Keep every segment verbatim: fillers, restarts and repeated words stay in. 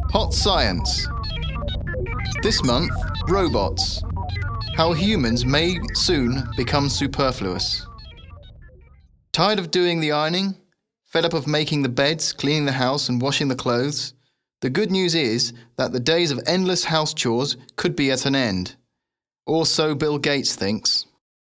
Hot Science. This month, robots. How humans may soon become superfluous. Tired of doing the ironing? Fed up of making the beds, cleaning the house and washing the clothes? The good news is that the days of endless house chores could be at an end. Or so Bill Gates thinks.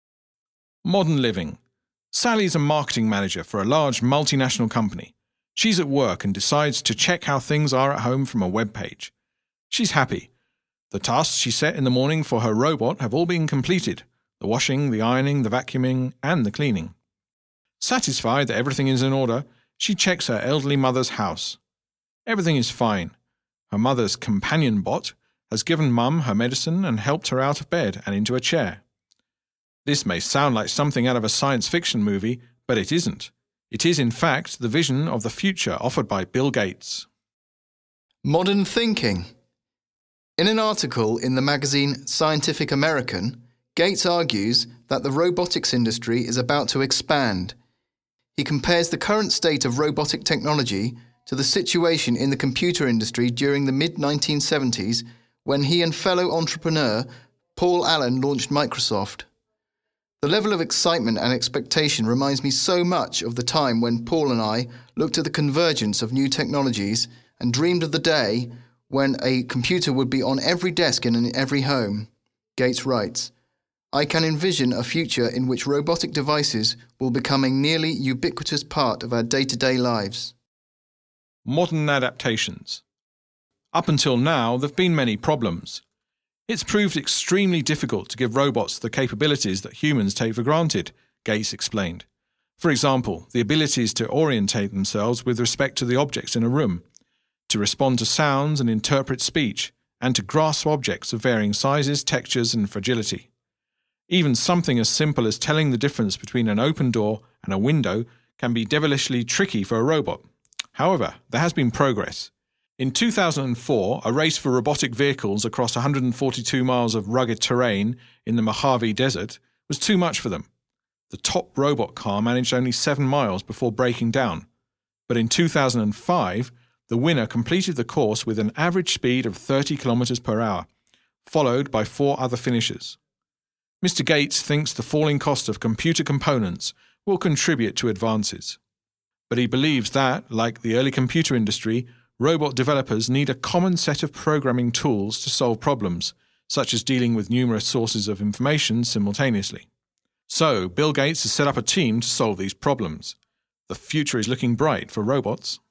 Modern living. Sally's a marketing manager for a large multinational company. She's at work and decides to check how things are at home from a web page. She's happy. The tasks she set in the morning for her robot have all been completed. The washing, the ironing, the vacuuming, and the cleaning. Satisfied that everything is in order, she checks her elderly mother's house. Everything is fine. Her mother's companion bot has given Mum her medicine and helped her out of bed and into a chair. This may sound like something out of a science fiction movie, but it isn't. It is, in fact, the vision of the future offered by Bill Gates. Modern thinking. In an article in the magazine Scientific American, Gates argues that the robotics industry is about to expand. He compares the current state of robotic technology to the situation in the computer industry during the mid nineteen seventies when he and fellow entrepreneur Paul Allen launched Microsoft. The level of excitement and expectation reminds me so much of the time when Paul and I looked at the convergence of new technologies and dreamed of the day when a computer would be on every desk and in every home. Gates writes, I can envision a future in which robotic devices will become a nearly ubiquitous part of our day-to-day lives. Modern adaptations. Up until now, there have been many problems. It's proved extremely difficult to give robots the capabilities that humans take for granted, Gates explained. For example, the abilities to orientate themselves with respect to the objects in a room, to respond to sounds and interpret speech, and to grasp objects of varying sizes, textures, and fragility. Even something as simple as telling the difference between an open door and a window can be devilishly tricky for a robot. However, there has been progress. In two thousand four, a race for robotic vehicles across one hundred forty-two miles of rugged terrain in the Mojave Desert was too much for them. The top robot car managed only seven miles before breaking down. But in two thousand five, the winner completed the course with an average speed of thirty kilometers per hour, followed by four other finishers. Mister Gates thinks the falling cost of computer components will contribute to advances. But he believes that, like the early computer industry, robot developers need a common set of programming tools to solve problems, such as dealing with numerous sources of information simultaneously. So, Bill Gates has set up a team to solve these problems. The future is looking bright for robots.